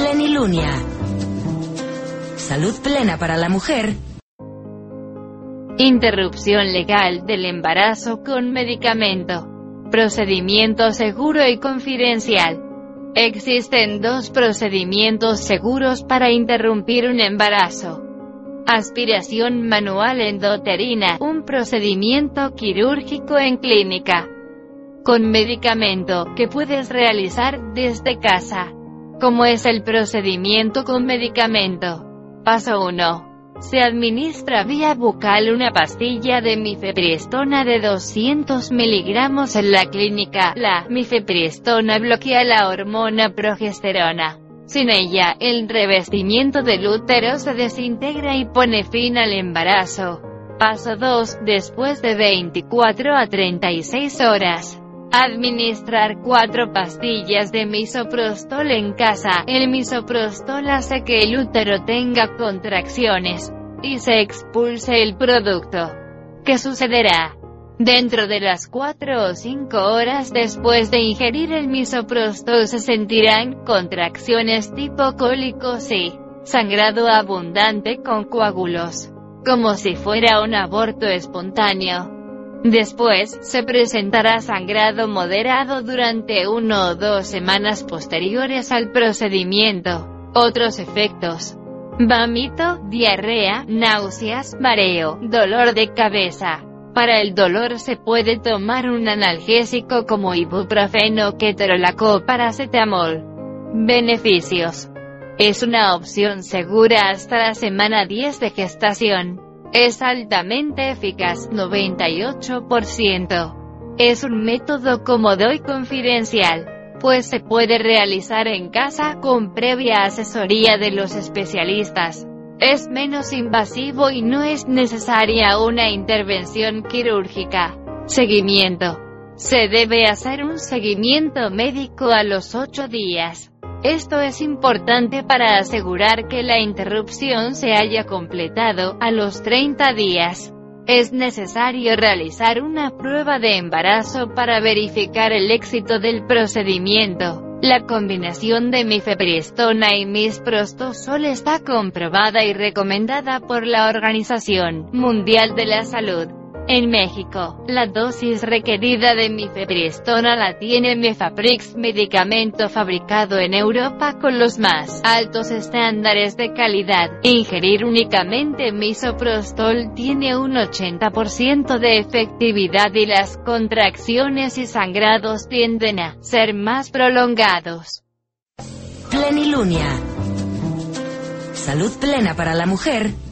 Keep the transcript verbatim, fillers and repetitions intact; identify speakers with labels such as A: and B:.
A: Plenilunia. Salud plena para la mujer.
B: Interrupción legal del embarazo con medicamento. Procedimiento seguro y confidencial. Existen dos procedimientos seguros para interrumpir un embarazo. Aspiración manual endouterina, un procedimiento quirúrgico en clínica. Con medicamento, que puedes realizar desde casa. ¿Cómo es el procedimiento con medicamento? Paso uno. Se administra vía bucal una pastilla de mifepristona de doscientos miligramos en la clínica. La mifepristona bloquea la hormona progesterona. Sin ella, el revestimiento del útero se desintegra y pone fin al embarazo. Paso dos. Después de veinticuatro a treinta y seis horas. Administrar cuatro pastillas de misoprostol en casa. El misoprostol hace que el útero tenga contracciones y se expulse el producto. ¿Qué sucederá? Dentro de las cuatro o cinco horas después de ingerir el misoprostol se sentirán contracciones tipo cólicos y sangrado abundante con coágulos, como si fuera un aborto espontáneo. Después, se presentará sangrado moderado durante una o dos semanas posteriores al procedimiento. Otros efectos: vómito, diarrea, náuseas, mareo, dolor de cabeza. Para el dolor se puede tomar un analgésico como ibuprofeno, ketorolaco o paracetamol. Beneficios: es una opción segura hasta la semana diez de gestación. Es altamente eficaz, noventa y ocho por ciento. Es un método cómodo y confidencial, pues se puede realizar en casa con previa asesoría de los especialistas. Es menos invasivo y no es necesaria una intervención quirúrgica. Seguimiento: se debe hacer un seguimiento médico a los ocho días. Esto es importante para asegurar que la interrupción se haya completado. A los treinta días, es necesario realizar una prueba de embarazo para verificar el éxito del procedimiento. La combinación de mifepristona y misoprostol está comprobada y recomendada por la Organización Mundial de la Salud. En México, la dosis requerida de mifepristona la tiene Mifeprix, medicamento fabricado en Europa con los más altos estándares de calidad. Ingerir únicamente misoprostol tiene un ochenta por ciento de efectividad y las contracciones y sangrados tienden a ser más prolongados.
A: Plenilunia. Salud plena para la mujer.